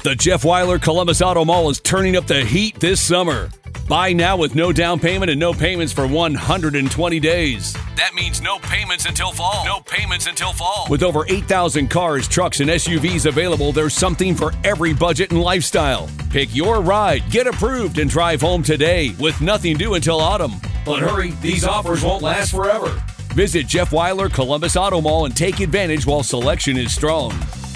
The Jeff Weiler Columbus Auto Mall is turning up the heat this summer. Buy now with no down payment and no payments for 120 days. That means no payments until fall. No payments until fall. With over 8,000 cars, trucks, and SUVs available, there's something for every budget and lifestyle. Pick your ride, get approved, and drive home today with nothing due until autumn. But hurry, these offers won't last forever. Visit Jeff Weiler Columbus Auto Mall and take advantage while selection is strong.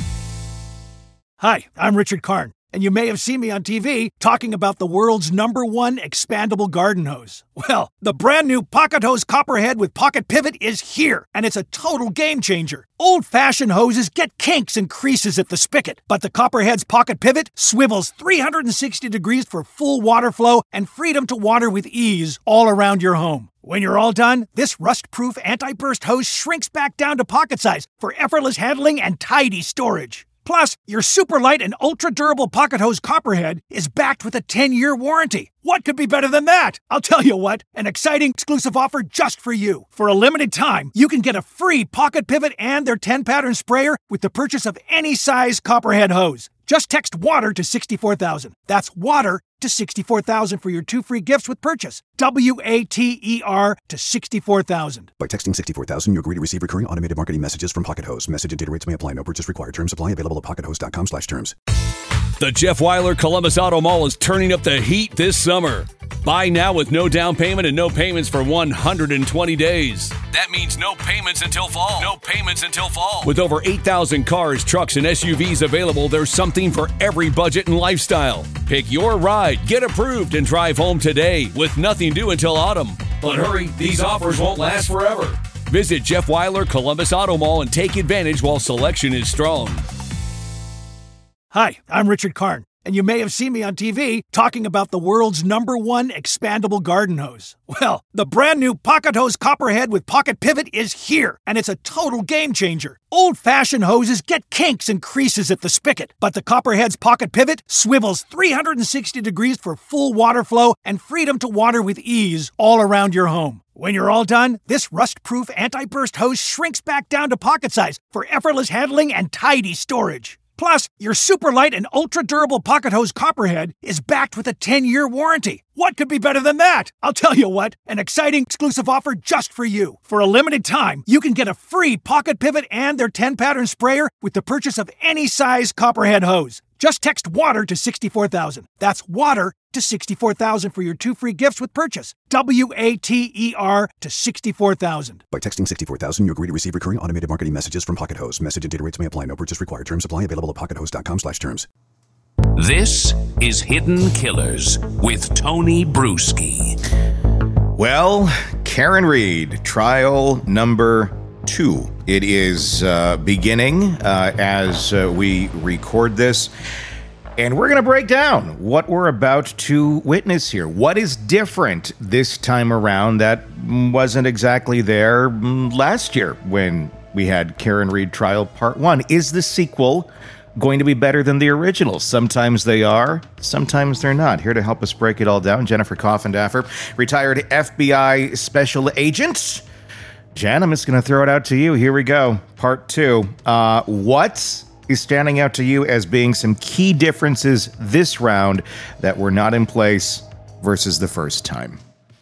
Hi, I'm Richard Karn, and you may have seen me on TV talking about the world's #1 expandable garden hose. Well, the brand new Pocket Hose Copperhead with Pocket Pivot is here, and it's a total game changer. Old-fashioned hoses get kinks and creases at the spigot, but the Copperhead's Pocket Pivot swivels 360 degrees for full water flow and freedom to water with ease all around your home. When you're all done, this rust-proof anti-burst hose shrinks back down to pocket size for effortless handling and tidy storage. Plus, your super light and ultra-durable Pocket Hose Copperhead is backed with a 10-year warranty. What could be better than that? I'll tell you what, an exciting exclusive offer just for you. For a limited time, you can get a free Pocket Pivot and their 10-pattern sprayer with the purchase of any size Copperhead hose. Just text WATER to 64,000. That's WATER to 64,000 for your 2 free gifts with purchase. WATER to 64,000. By texting 64,000, you agree to receive recurring automated marketing messages from Pocket Hose. Message and data rates may apply. No purchase required. Terms apply. Available at pockethose.com/terms. The Jeff Weiler Columbus Auto Mall is turning up the heat this summer. Buy now with no down payment and no payments for 120 days. That means no payments until fall. No payments until fall. With over 8,000 cars, trucks, and SUVs available, there's something for every budget and lifestyle. Pick your ride, get approved, and drive home today with nothing due until autumn. But hurry, these offers won't last forever. Visit Jeff Weiler Columbus Auto Mall and take advantage while selection is strong. Hi, I'm Richard Karn, and you may have seen me on TV talking about the world's #1 expandable garden hose. Well, the brand new Pocket Hose Copperhead with Pocket Pivot is here, and it's a total game changer. Old-fashioned hoses get kinks and creases at the spigot, but the Copperhead's Pocket Pivot swivels 360 degrees for full water flow and freedom to water with ease all around your home. When you're all done, this rust-proof anti-burst hose shrinks back down to pocket size for effortless handling and tidy storage. Plus, your super light and ultra-durable Pocket Hose Copperhead is backed with a 10-year warranty. What could be better than that? I'll tell you what, an exciting exclusive offer just for you. For a limited time, you can get a free Pocket Pivot and their 10-pattern sprayer with the purchase of any size Copperhead hose. Just text WATER to 64,000. That's WATER to 64,000 for your 2 free gifts with purchase. WATER to 64,000. By texting 64,000, you agree to receive recurring automated marketing messages from Pocket Hose. Message and data rates may apply. No purchase required. Terms apply. Available at pockethose.com/terms. This is Hidden Killers with Tony Bruschi. Well, Karen Read, trial number 2. It is beginning as we record this. And we're going to break down what we're about to witness here. What is different this time around that wasn't exactly there last year when we had Karen Read Trial Part 1? Is the sequel going to be better than the original? Sometimes they are, sometimes they're not. Here to help us break it all down, Jennifer Coffindaffer, retired FBI special agent. Jen, I'm just going to throw it out to you. Here we go. Part 2. What is standing out to you as being some key differences this round that were not in place versus the first time?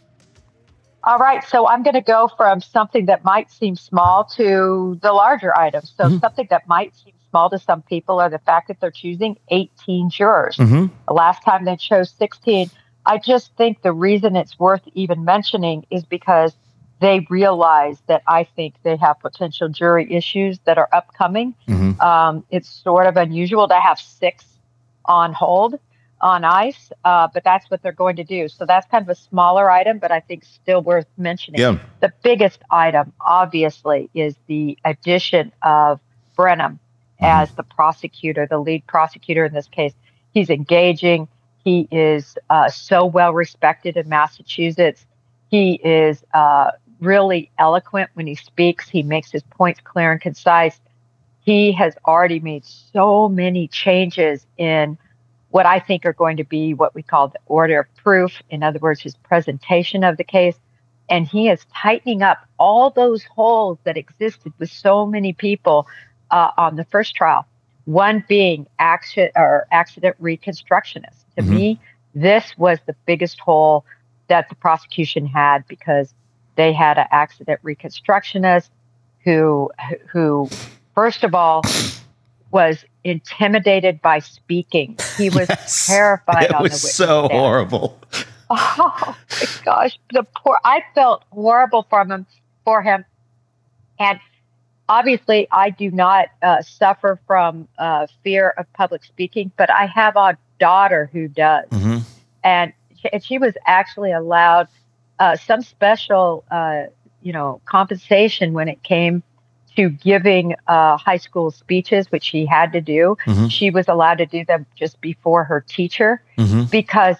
All right, so I'm going to go from something that might seem small to the larger items. So something that might seem small to some people are the fact that they're choosing 18 jurors. The last time they chose 16. I just think the reason it's worth even mentioning is because they realize that I think they have potential jury issues that are upcoming. It's sort of unusual to have 6 on hold, on ice, but that's what they're going to do. So that's kind of a smaller item, but I think still worth mentioning. Yeah. The biggest item, obviously, is the addition of Brenham as the prosecutor, the lead prosecutor in this case. He's engaging. He is so well respected in Massachusetts. He is really eloquent when he speaks. He makes his points clear and concise. He has already made so many changes in what I think are going to be what we call the order of proof. In other words, his presentation of the case. And he is tightening up all those holes that existed with so many people on the first trial. one being accident reconstructionist. To me, this was the biggest hole that the prosecution had, because they had an accident reconstructionist who first of all was intimidated by speaking. He was terrified on the witness stand. It was so horrible. Oh my gosh, I felt horrible for him. And obviously I do not suffer from fear of public speaking, but I have a daughter who does. And she was actually allowed some special, compensation when it came to giving high school speeches, which she had to do. She was allowed to do them just before her teacher, because,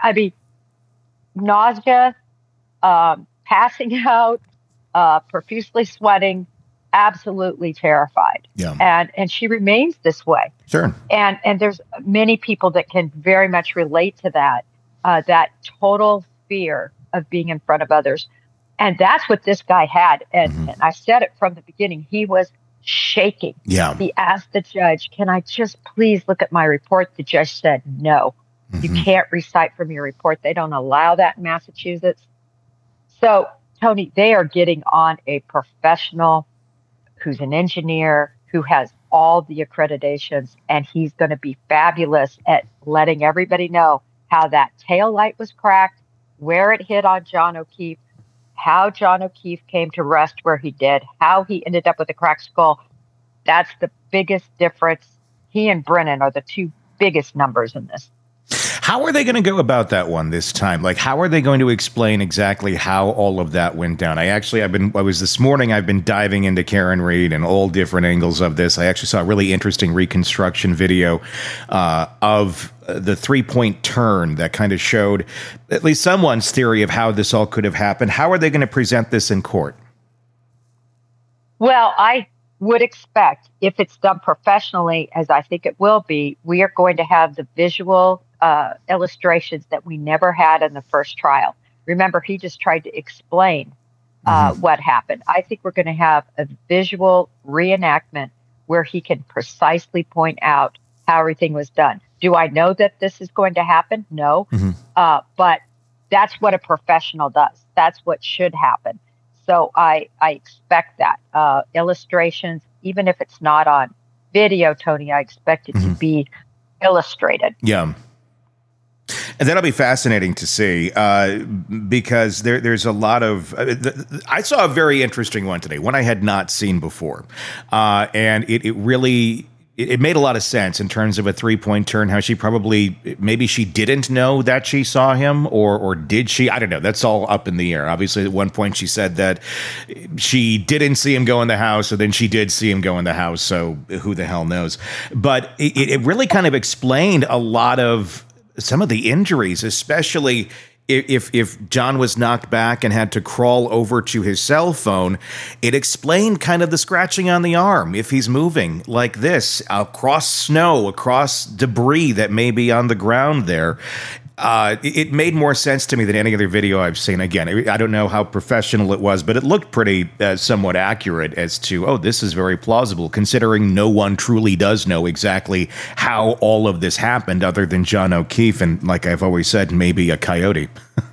nausea, passing out, profusely sweating, absolutely terrified. And she remains this way. Sure. And there's many people that can very much relate to that, that total fear of being in front of others. And that's what this guy had. And I said it from the beginning. He was shaking. Yeah. He asked the judge, "Can I just please look at my report?" The judge said, "No, you can't recite from your report. They don't allow that in Massachusetts." So, Tony, they are getting on a professional who's an engineer, who has all the accreditations, and he's going to be fabulous at letting everybody know how that tail light was cracked, where it hit on John O'Keefe, how John O'Keefe came to rest where he did, how he ended up with a cracked skull. That's the biggest difference. He and Brennan are the two biggest numbers in this. How are they going to go about that one this time? Like, how are they going to explain exactly how all of that went down? This morning, I've been diving into Karen Read and all different angles of this. I actually saw a really interesting reconstruction video of the 3-point turn that kind of showed at least someone's theory of how this all could have happened. How are they going to present this in court? Well, I would expect, if it's done professionally, as I think it will be, we are going to have the visual illustrations that we never had in the first trial. Remember, he just tried to explain what happened. I think we're going to have a visual reenactment where he can precisely point out how everything was done. Do I know that this is going to happen? No. But that's what a professional does. That's what should happen. So I expect that. Illustrations, even if it's not on video, Tony, I expect it to be illustrated. Yeah. And that'll be fascinating to see, because there's a lot of... I saw a very interesting one today, one I had not seen before. And it really... It made a lot of sense in terms of a 3-point turn, how maybe she didn't know that she saw him, or did she? I don't know. That's all up in the air. Obviously, at one point she said that she didn't see him go in the house, and then she did see him go in the house, so who the hell knows? But it really kind of explained a lot of some of the injuries, especially if John was knocked back and had to crawl over to his cell phone. It explained kind of the scratching on the arm if he's moving like this across snow, across debris that may be on the ground there. It made more sense to me than any other video I've seen. Again, I don't know how professional it was, but it looked pretty somewhat accurate as to, this is very plausible, considering no one truly does know exactly how all of this happened other than John O'Keefe and, like I've always said, maybe a coyote.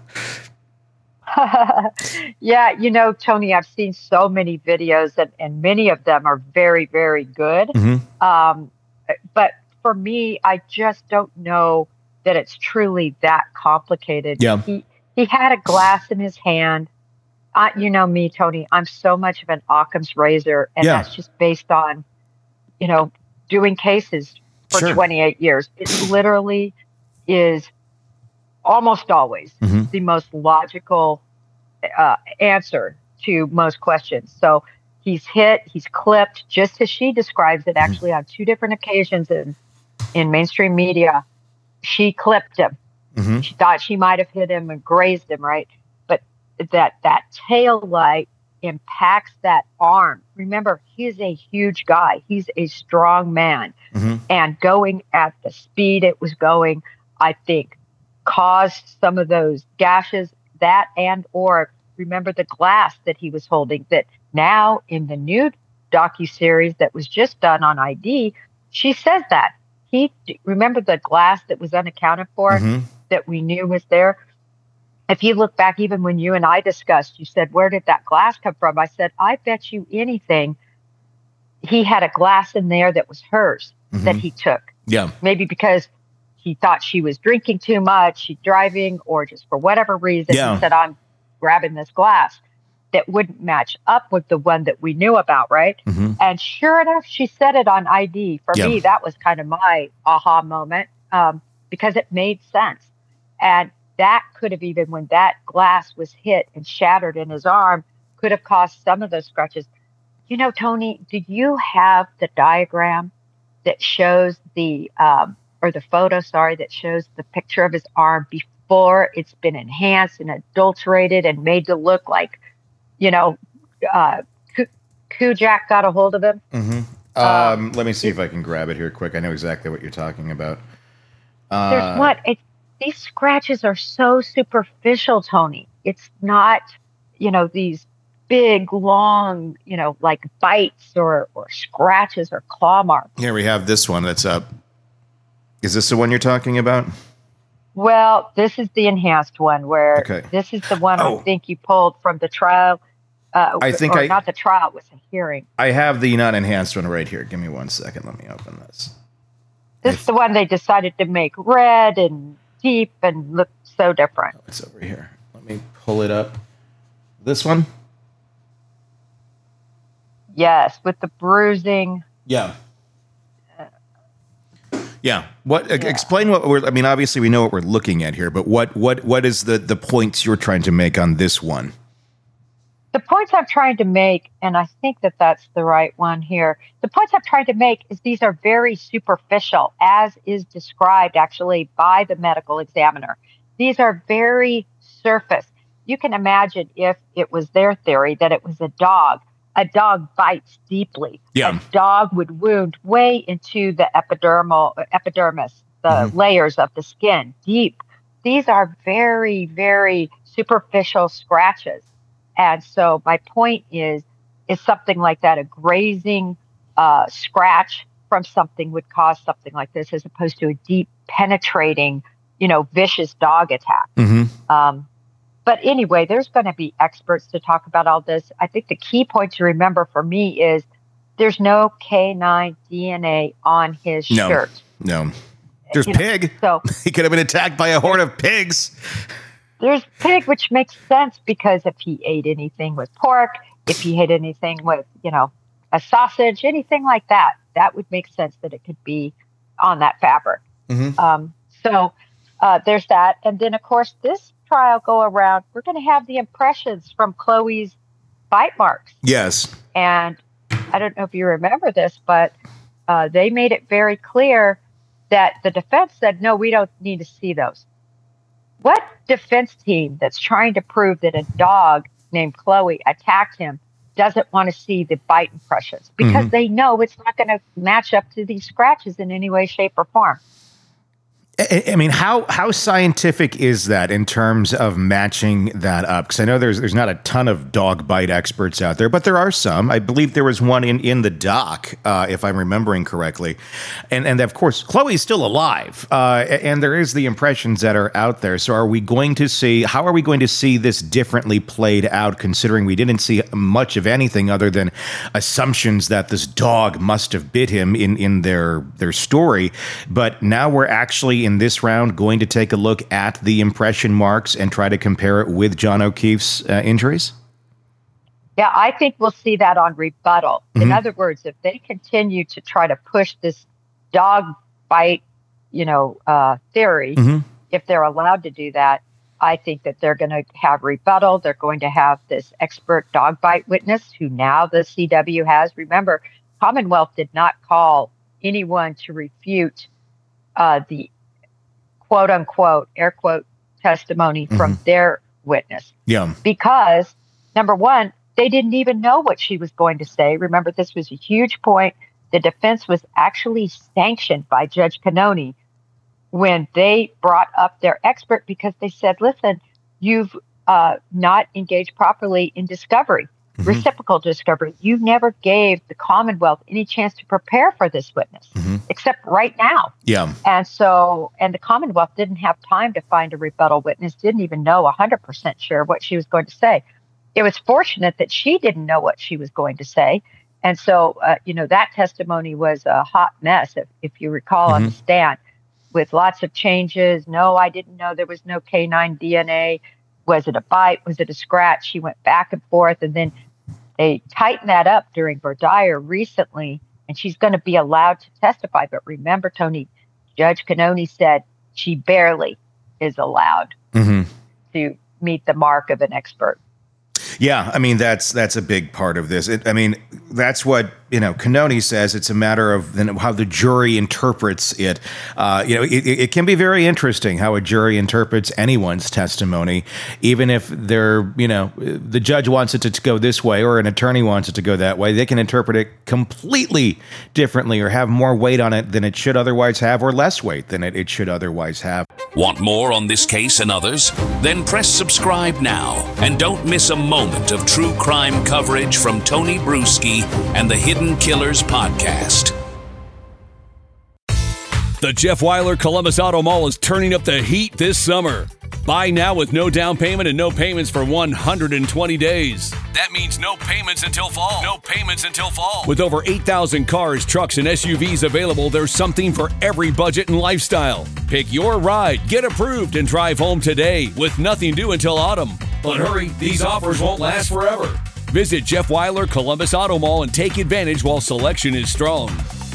Yeah, Tony, I've seen so many videos and many of them are very, very good. But for me, I just don't know that it's truly that complicated. Yeah. He had a glass in his hand. You know me, Tony, I'm so much of an Occam's razor, and that's just based on, doing cases for 28 years. It literally is almost always the most logical answer to most questions. So he's hit, he's clipped, just as she describes it, actually on 2 different occasions in mainstream media. She clipped him. She thought she might have hit him and grazed him, right? But that tail light impacts that arm. Remember, he's a huge guy. He's a strong man. And going at the speed it was going, I think, caused some of those gashes, that or remember the glass that he was holding, that now in the new docuseries that was just done on ID she says that. Remember the glass that was unaccounted for that we knew was there? If you look back, even when you and I discussed, you said, where did that glass come from? I said, I bet you anything he had a glass in there that was hers that he took. Yeah. Maybe because he thought she was drinking too much, she's driving, or just for whatever reason, he said, I'm grabbing this glass that wouldn't match up with the one that we knew about, right? And sure enough, she said it on ID. For me, that was kind of my aha moment because it made sense. And that could have, even when that glass was hit and shattered in his arm, could have caused some of those scratches. You know, Tony, do you have the diagram that shows or the photo, that shows the picture of his arm before it's been enhanced and adulterated and made to look like, Kujak got a hold of him? Let me see if I can grab it here quick. I know exactly what you're talking about. There's what? These scratches are so superficial, Tony. It's not, these big, long, like bites or scratches or claw marks. Here we have this one that's up. Is this the one you're talking about? Well, this is the enhanced one where this is the one I think you pulled from the trial. Not the trial, it was a hearing. I have the not enhanced one right here. Give me 1 second. Let me open this. This is the one they decided to make red and deep and look so different. It's over here. Let me pull it up. This one? Yes, with the bruising. Yeah. Yeah. Explain what obviously we know what we're looking at here, but what is the points you're trying to make on this one? The points I'm trying to make, and I think that that's the right one here. The points I'm trying to make is these are very superficial, as is described actually by the medical examiner. These are very surface. You can imagine if it was their theory that it was a dog. A dog bites deeply. Yeah. A dog would wound way into the epidermis, the layers of the skin, deep. These are very, very superficial scratches. And so my point is something like that, a grazing scratch from something would cause something like this, as opposed to a deep penetrating, vicious dog attack. But anyway, there's going to be experts to talk about all this. I think the key point to remember for me is there's no canine DNA on his shirt. No. There's pig. So he could have been attacked by a horde of pigs. There's pig, which makes sense because if he ate anything with pork, if he ate anything with, a sausage, anything like that, that would make sense that it could be on that fabric. So there's that. And then, of course, this trial go around, we're going to have the impressions from Chloe's bite marks. Yes. And I don't know if you remember this, but they made it very clear that the defense said, no, we don't need to see those. What defense team that's trying to prove that a dog named Chloe attacked him doesn't want to see the bite impressions? Because they know it's not going to match up to these scratches in any way, shape, or form. I mean, how scientific is that in terms of matching that up? Because I know there's not a ton of dog bite experts out there, but there are some. I believe there was one in the doc, if I'm remembering correctly. And of course, Chloe's still alive, and there is the impressions that are out there. So how are we going to see this differently played out, considering we didn't see much of anything other than assumptions that this dog must have bit him in their story? But now we're actually in this round going to take a look at the impression marks and try to compare it with John O'Keefe's injuries? Yeah, I think we'll see that on rebuttal. In other words, if they continue to try to push this dog bite, theory, if they're allowed to do that, I think that they're going to have rebuttal. They're going to have this expert dog bite witness who now the CW has. Remember, Commonwealth did not call anyone to refute the quote unquote, air quote, testimony from their witness. Yeah. Because, number one, they didn't even know what she was going to say. Remember, this was a huge point. The defense was actually sanctioned by Judge Cannoni when they brought up their expert because they said, listen, you've not engaged properly in discovery. reciprocal discovery. You never gave the Commonwealth any chance to prepare for this witness, except right now. Yeah. And the Commonwealth didn't have time to find a rebuttal witness, didn't even know 100% sure what she was going to say. It was fortunate that she didn't know what she was going to say. And so, that testimony was a hot mess, if you recall, on the stand, with lots of changes. No, I didn't know there was no canine DNA. Was it a bite? Was it a scratch? She went back and forth, and then they tightened that up during voir dire recently, and she's going to be allowed to testify. But remember, Tony, Judge Cannone said she barely is allowed to meet the mark of an expert. Yeah, I mean, that's a big part of this. That's what, Cannone says. It's a matter of how the jury interprets it. It can be very interesting how a jury interprets anyone's testimony, even if the judge wants it to go this way or an attorney wants it to go that way. They can interpret it completely differently or have more weight on it than it should otherwise have, or less weight than it should otherwise have. Want more on this case and others? Then press subscribe now and don't miss a moment of true crime coverage from Tony Bruschi and the Hidden Killers podcast. The Jeff Weiler Columbus Auto Mall is turning up the heat this summer. Buy now with no down payment and no payments for 120 days. That means no payments until fall. No payments until fall. With over 8,000 cars, trucks, and SUVs available, there's something for every budget and lifestyle. Pick your ride, get approved, and drive home today with nothing due until autumn. But hurry, these offers won't last forever. Visit Jeff Weiler Columbus Auto Mall and take advantage while selection is strong.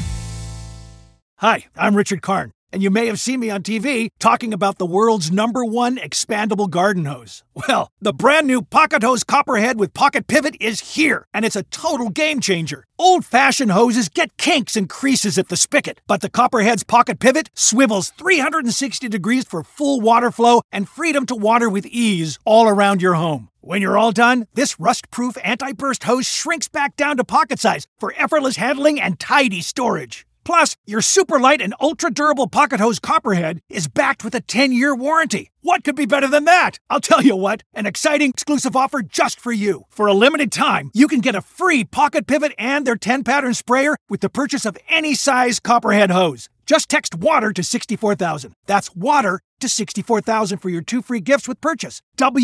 Hi, I'm Richard Karn, and you may have seen me on TV talking about the world's #1 expandable garden hose. Well, the brand new Pocket Hose Copperhead with Pocket Pivot is here, and it's a total game changer. Old-fashioned hoses get kinks and creases at the spigot, but the Copperhead's Pocket Pivot swivels 360 degrees for full water flow and freedom to water with ease all around your home. When you're all done, this rust-proof anti-burst hose shrinks back down to pocket size for effortless handling and tidy storage. Plus, your super light and ultra-durable Pocket Hose Copperhead is backed with a 10-year warranty. What could be better than that? I'll tell you what, an exciting exclusive offer just for you. For a limited time, you can get a free Pocket Pivot and their 10-pattern sprayer with the purchase of any size Copperhead hose. Just text WATER to 64,000. That's WATER to 64,000 for your 2 free gifts with purchase.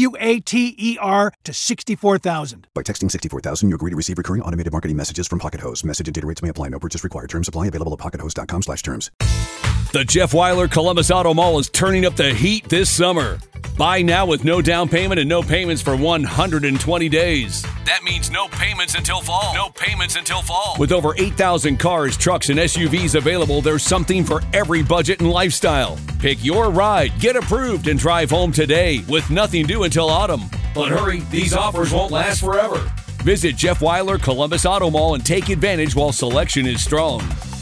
WATER to 64,000. By texting 64,000, you agree to receive recurring automated marketing messages from Pocket Hose. Message and data rates may apply. No purchase required. Terms apply. Available at pockethose.com/terms. The Jeff Weiler Columbus Auto Mall is turning up the heat this summer. Buy now with no down payment and no payments for 120 days. That means no payments until fall. No payments until fall. With over 8,000 cars, trucks, and SUVs available, there's something for every budget and lifestyle. Pick your ride, get approved, and drive home today with nothing due until autumn. But hurry, these offers won't last forever. Visit Jeff Weiler Columbus Auto Mall and take advantage while selection is strong.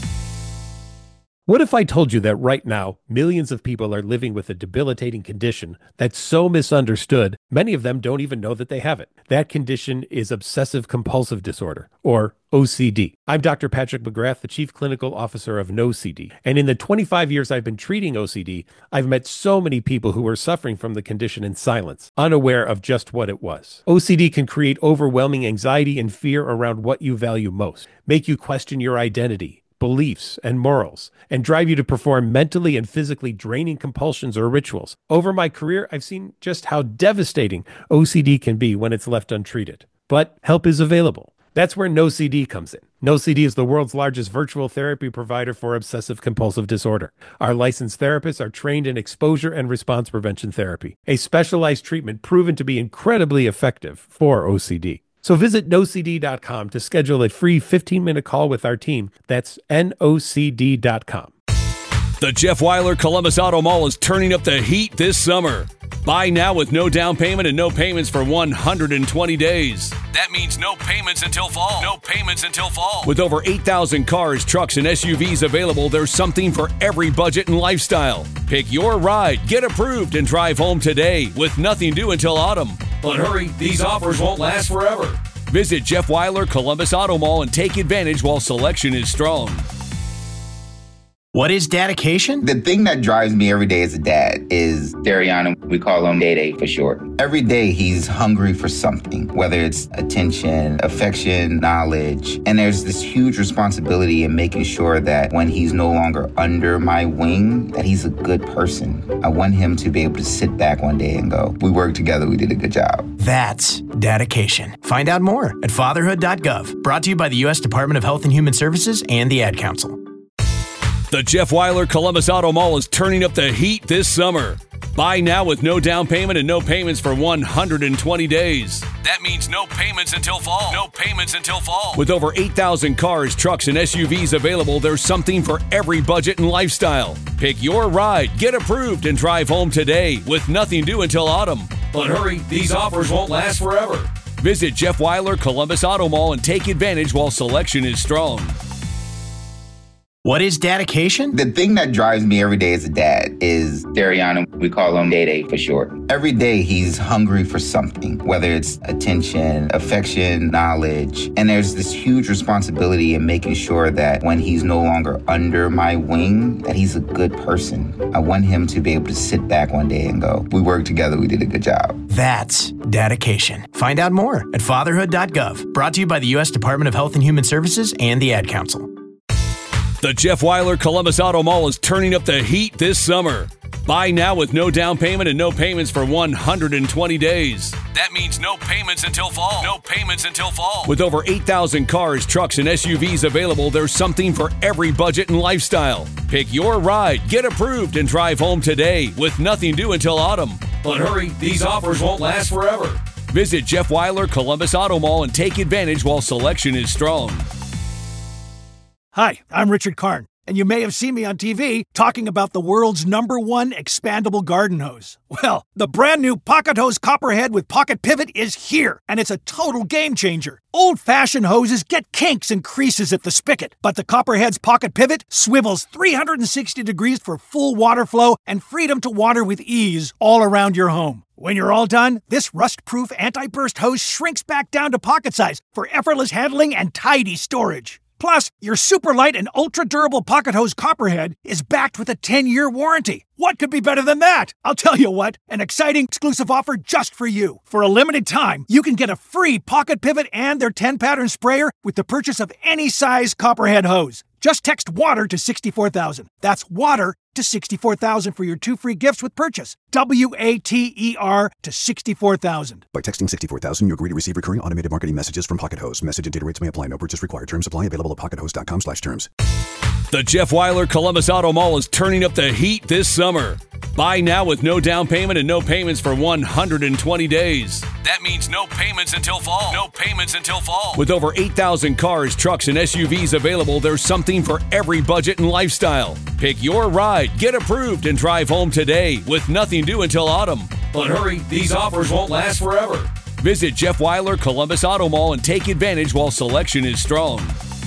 What if I told you that right now, millions of people are living with a debilitating condition that's so misunderstood, many of them don't even know that they have it. That condition is obsessive compulsive disorder, or OCD. I'm Dr. Patrick McGrath, the Chief Clinical Officer of NoCD. And in the 25 years I've been treating OCD, I've met so many people who are suffering from the condition in silence, unaware of just what it was. OCD can create overwhelming anxiety and fear around what you value most, make you question your identity, beliefs, and morals, and drive you to perform mentally and physically draining compulsions or rituals. Over my career, I've seen just how devastating OCD can be when it's left untreated. But help is available. That's where NoCD comes in. NoCD is the world's largest virtual therapy provider for obsessive compulsive disorder. Our licensed therapists are trained in exposure and response prevention therapy, a specialized treatment proven to be incredibly effective for OCD. So visit NoCD.com to schedule a free 15-minute call with our team. That's NOCD.com. The Jeff Weiler Columbus Auto Mall is turning up the heat this summer. Buy now with no down payment and no payments for 120 days. That means no payments until fall. No payments until fall. With over 8,000 cars, trucks, and SUVs available, there's something for every budget and lifestyle. Pick your ride, get approved, and drive home today with nothing due until autumn. But hurry, these offers won't last forever. Visit Jeff Weiler Columbus Auto Mall and take advantage while selection is strong. What is dedication? The thing that drives me every day as a dad is Dariana. We call him Day for short. Every day he's hungry for something, whether it's attention, affection, knowledge. And there's this huge responsibility in making sure that when he's no longer under my wing, that he's a good person. I want him to be able to sit back one day and go, we worked together, we did a good job. That's dedication. Find out more at fatherhood.gov. Brought to you by the U.S. Department of Health and Human Services and the Ad Council. The Jeff Weiler Columbus Auto Mall is turning up the heat this summer. Buy now with no down payment and no payments for 120 days. That means no payments until fall. No payments until fall. With over 8,000 cars, trucks, and SUVs available, there's something for every budget and lifestyle. Pick your ride, get approved, and drive home today with nothing due until autumn. But hurry, these offers won't last forever. Visit Jeff Weiler Columbus Auto Mall and take advantage while selection is strong. What is dedication? The thing that drives me every day as a dad is Dariana. We call him Day for short. Every day he's hungry for something, whether it's attention, affection, knowledge. And there's this huge responsibility in making sure that when he's no longer under my wing, that he's a good person. I want him to be able to sit back one day and go, we worked together, we did a good job. That's dedication. Find out more at fatherhood.gov. Brought to you by the U.S. Department of Health and Human Services and the Ad Council. The Jeff Weiler Columbus Auto Mall is turning up the heat this summer. Buy now with no down payment and no payments for 120 days. That means no payments until fall. No payments until fall. With over 8,000 cars, trucks, and SUVs available, there's something for every budget and lifestyle. Pick your ride, get approved, and drive home today with nothing due until autumn. But hurry, these offers won't last forever. Visit Jeff Weiler Columbus Auto Mall and take advantage while selection is strong. Hi, I'm Richard Karn, and you may have seen me on TV talking about the world's #1 expandable garden hose. Well, the brand new Pocket Hose Copperhead with Pocket Pivot is here, and it's a total game changer. Old-fashioned hoses get kinks and creases at the spigot, but the Copperhead's Pocket Pivot swivels 360 degrees for full water flow and freedom to water with ease all around your home. When you're all done, this rust-proof anti-burst hose shrinks back down to pocket size for effortless handling and tidy storage. Plus, your super light and ultra-durable Pocket Hose Copperhead is backed with a 10-year warranty. What could be better than that? I'll tell you what, an exciting exclusive offer just for you. For a limited time, you can get a free Pocket Pivot and their 10-pattern sprayer with the purchase of any size Copperhead hose. Just text WATER to 64,000. That's WATER to 64,000 for your 2 free gifts with purchase. WATER to 64,000. By texting 64,000, you agree to receive recurring automated marketing messages from Pocket Hose. Message and data rates may apply. No purchase required. Terms apply. Available at pockethose.com/terms. The Jeff Weiler Columbus Auto Mall is turning up the heat this summer. Buy now with no down payment and no payments for 120 days. That means no payments until fall. No payments until fall. With over 8,000 cars, trucks, and SUVs available, there's something for every budget and lifestyle. Pick your ride, get approved, and drive home today with nothing due until autumn. But hurry, these offers won't last forever. Visit Jeff Weiler Columbus Auto Mall and take advantage while selection is strong.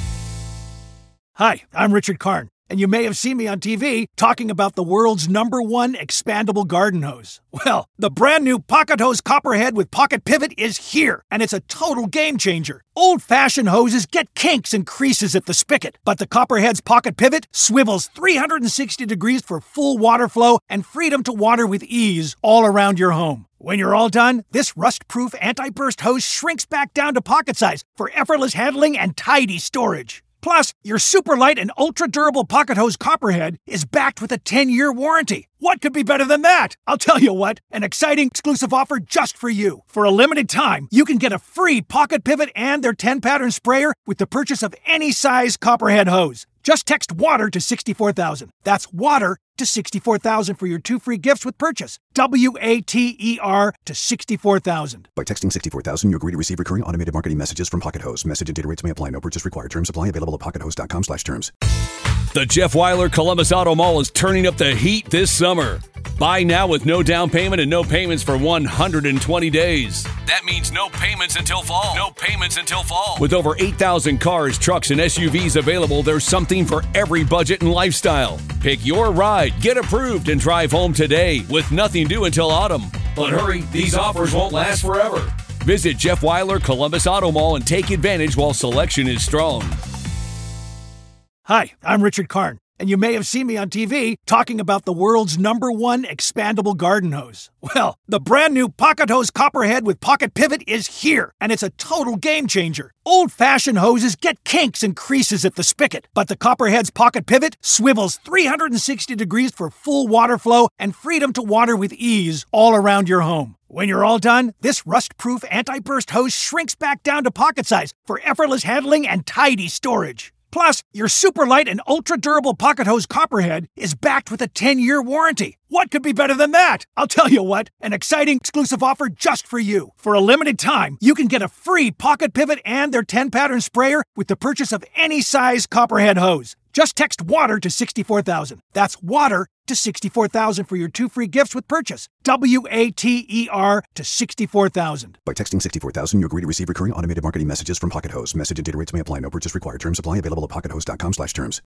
Hi, I'm Richard Karn, and you may have seen me on TV talking about the world's #1 expandable garden hose. Well, the brand new Pocket Hose Copperhead with Pocket Pivot is here, and it's a total game changer. Old-fashioned hoses get kinks and creases at the spigot, but the Copperhead's Pocket Pivot swivels 360 degrees for full water flow and freedom to water with ease all around your home. When you're all done, this rust-proof anti-burst hose shrinks back down to pocket size for effortless handling and tidy storage. Plus, your super light and ultra-durable Pocket Hose Copperhead is backed with a 10-year warranty. What could be better than that? I'll tell you what, an exciting exclusive offer just for you. For a limited time, you can get a free Pocket Pivot and their 10-pattern sprayer with the purchase of any size Copperhead hose. Just text WATER to 64,000. That's WATER to 64,000 for your 2 free gifts with purchase. WATER to 64,000. By texting 64,000, you agree to receive recurring automated marketing messages from Pocket Hose. Message and data rates may apply. No purchase required. Terms apply. Available at pockethose.com/terms. The Jeff Weiler Columbus Auto Mall is turning up the heat this summer. Buy now with no down payment and no payments for 120 days. That means no payments until fall. No payments until fall. With over 8,000 cars, trucks, and SUVs available, there's something for every budget and lifestyle. Pick your ride, get approved, and drive home today with nothing due until autumn. But hurry, these offers won't last forever. Visit Jeff Weiler Columbus Auto Mall and take advantage while selection is strong. Hi, I'm Richard Karn, And you may have seen me on TV talking about the world's #1 expandable garden hose. Well, the brand new Pocket Hose Copperhead with Pocket Pivot is here, and it's a total game changer. Old-fashioned hoses get kinks and creases at the spigot, but the Copperhead's Pocket Pivot swivels 360 degrees for full water flow and freedom to water with ease all around your home. When you're all done, this rust-proof anti-burst hose shrinks back down to pocket size for effortless handling and tidy storage. Plus, your super light and ultra-durable Pocket Hose Copperhead is backed with a 10-year warranty. What could be better than that? I'll tell you what, an exciting exclusive offer just for you. For a limited time, you can get a free Pocket Pivot and their 10-pattern sprayer with the purchase of any size Copperhead hose. Just text WATER to 64,000. That's WATER to 64,000 for your 2 free gifts with purchase. WATER to 64,000. By texting 64,000, you agree to receive recurring automated marketing messages from Pocket Hose. Message and data rates may apply. No purchase required. Terms apply. Available at pockethose.com/terms.